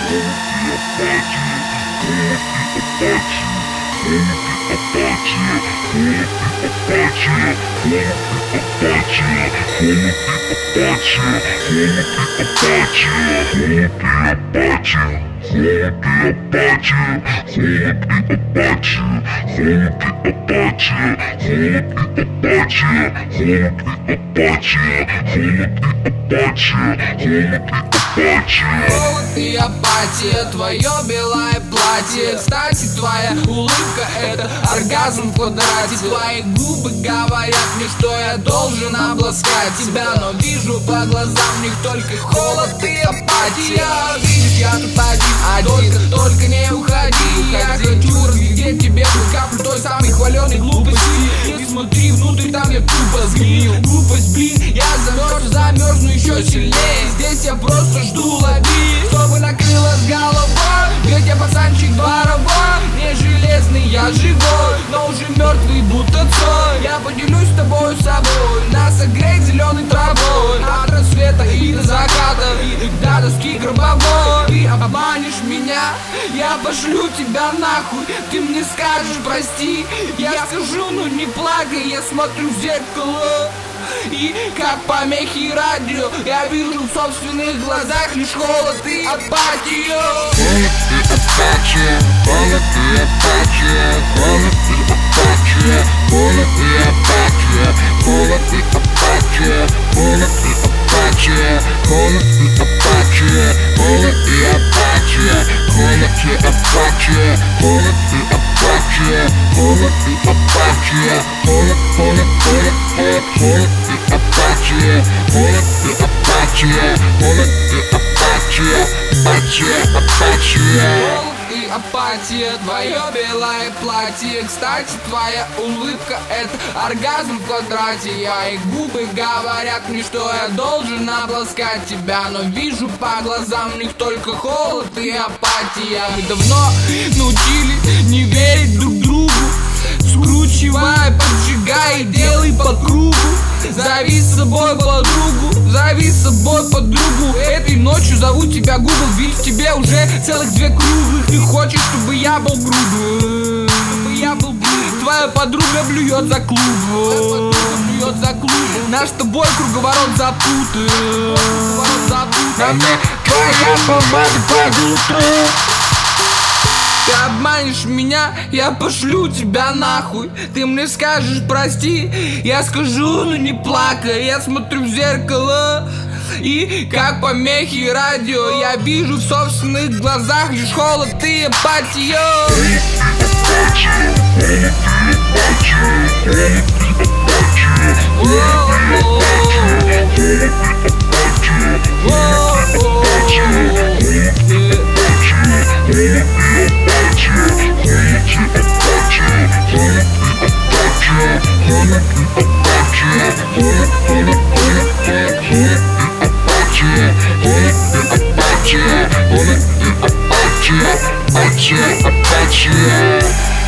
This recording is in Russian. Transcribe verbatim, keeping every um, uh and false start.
и апатия, твое белое платье. Кстати, твоя улыбка — это оргазм в квадрате. Твои губы говорят мне, что я должен обласкать тебя, но вижу по глазам в них только холод и апатия. Видишь, я тут один, один. Только, только не уходи, я хочу разглядеть тебе хоть каплю той самой хваленой глупости. Не смотри внутрь, там я тупо сгнил. Глупость, блин, я замерз, замерзну еще сильнее. Здесь я просто жду, лови, чтобы накрыло с головой. Ведь я пацанчик дворовой, не железный, я живой, но уже мертвый, будто цой. Я поделюсь с тобой собой, нас согреть зеленой травой. От рассвета и до заката, и до доски гробовой. Ты обманешь меня, я пошлю тебя нахуй. Ты мне скажешь прости, я скажу, ну не плакай. Я смотрю в зеркало, и как помехи радио, я вижу в собственных глазах лишь холод и апатию. Холод и апатия, холод и апатия, холод и апатия, холод и апатия, холод и апатия, холод и апатия, холод и апатия, холод и апатия, холод и апатия, холод и апатия, холод, холод, холод, холод, холод и апатия, холод и апатия, холод и апатия, апатия, апатия. И апатия, твое белое платье. Кстати, твоя улыбка — это оргазм в квадрате. Мои губы говорят мне, что я должен обласкать тебя, но вижу по глазам в них только холод и апатия. Мы давно научились не верить друг другу, скручивай, поджигай, делай по кругу. Зови с собой подругу, зови с собой подругу. Этой ночью зову тебя Google, ведь в тебе уже целых две круглых. Ты хочешь, чтобы я был грубым, чтобы я был грубым. Твоя подруга блюет за клуб, блюет за клуб. Наш с тобой круговорот запутает, На мне твоя помада под утро. Ты обманешь меня, я пошлю тебя нахуй. Ты мне скажешь прости, я скажу, ну не плакай. Я смотрю в зеркало, и как помехи радио, я вижу в собственных глазах лишь холод и апатию. Апатия, апатия, апатия.